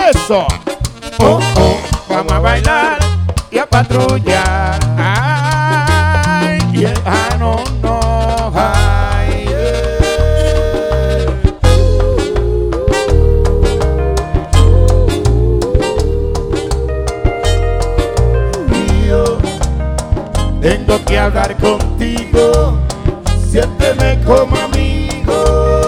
Eso. Vamos a bailar y a patrullar. Ay, yeah. Ah, no, no, ay, Y yo tengo que hablar contigo, siénteme como amigo.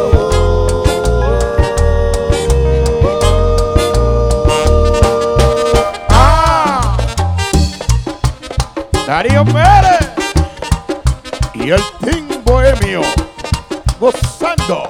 Darío Pérez y el Team Bohemio gozando.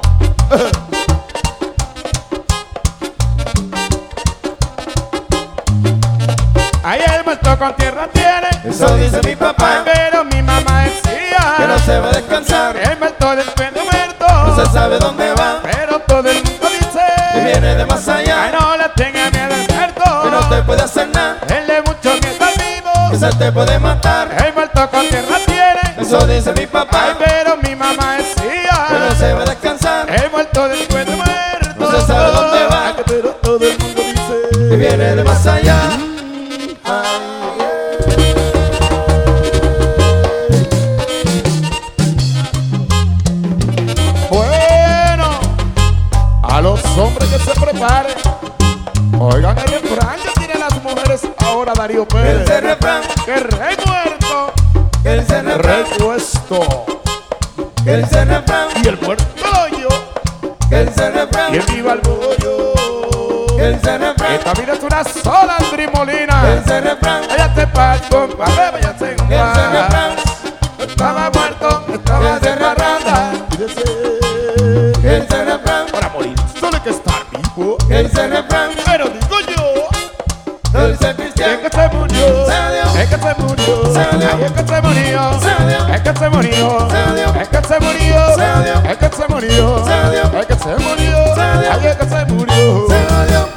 Ahí el muerto con tierra tiene, Eso dice mi papá, pero mi mamá decía que no se va a descansar, el muerto después de muerto no se sabe dónde va, pero todo el mundo dice que viene de más ay, allá, no le tenga miedo al muerto, que no te puede hacer nada, él le mucho miedo al que vivo, se te puede matar. el muerto con tierra tiene, Eso dice mi ay, papá, pero mi mamá decía que no se va a descansar, el muerto después de muerto no se sabe dónde va, ay, pero todo el mundo dice que viene de más allá. bueno, a los hombres que se preparen, oigan el refrán que tienen las mujeres ahora Darío Pérez, Ese refrán, que rey muerto, ese refrán, repuesto, ese refrán, y el muerto lo yo, ese refrán, y el viva el bollo. ese refrán, Esta vida es una sola, Andri Molina. ese refrán, Váyate pa'l compadre, váyase en ese paz. refrán, Estaba muerto, estaba ese de parranda. ese refrán, Para morir solo hay que estar vivo. ese refrán, Pero digo yo, dulce es cristiano, que se murió, se odió, es que se murió, se odió, ay, es que se murió, se odió, es que se murió, se odió, es que se murió, se odió, es que se murió, se odió, es que se murió, se odió, ay, es que se murió. se odió.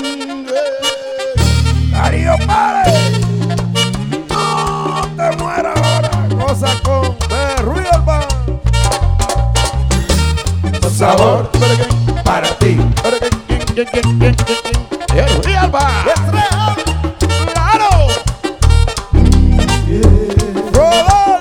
Darío Pérez, no te mueras ahora, cosa con de Ruido Alba. Sabor para ti. El Ruido Alba. Claro. Rodol.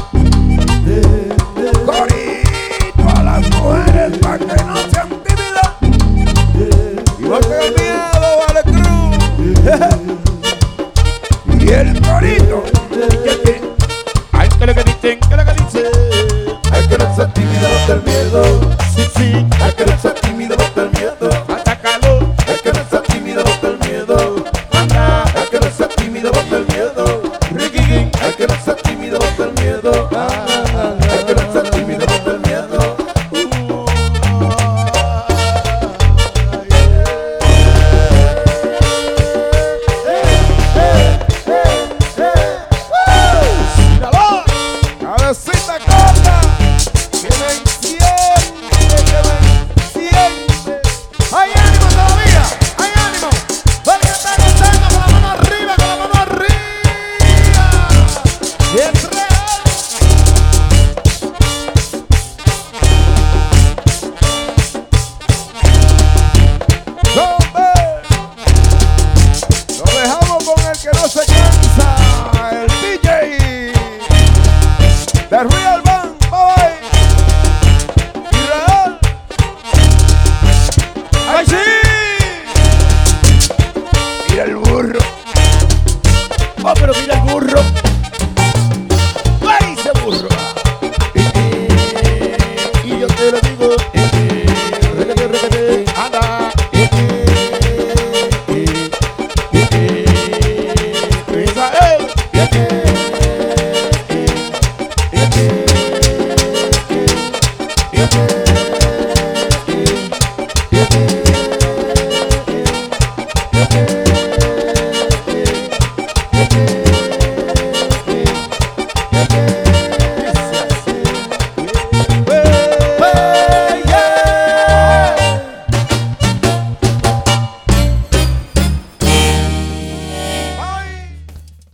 Corito a las mujeres para que no sean tímidas. Igual que el miedo, vale cruz. Y el corito. Ay, que lo que dicen, que lo que dicen. Hay que no se tímido del miedo.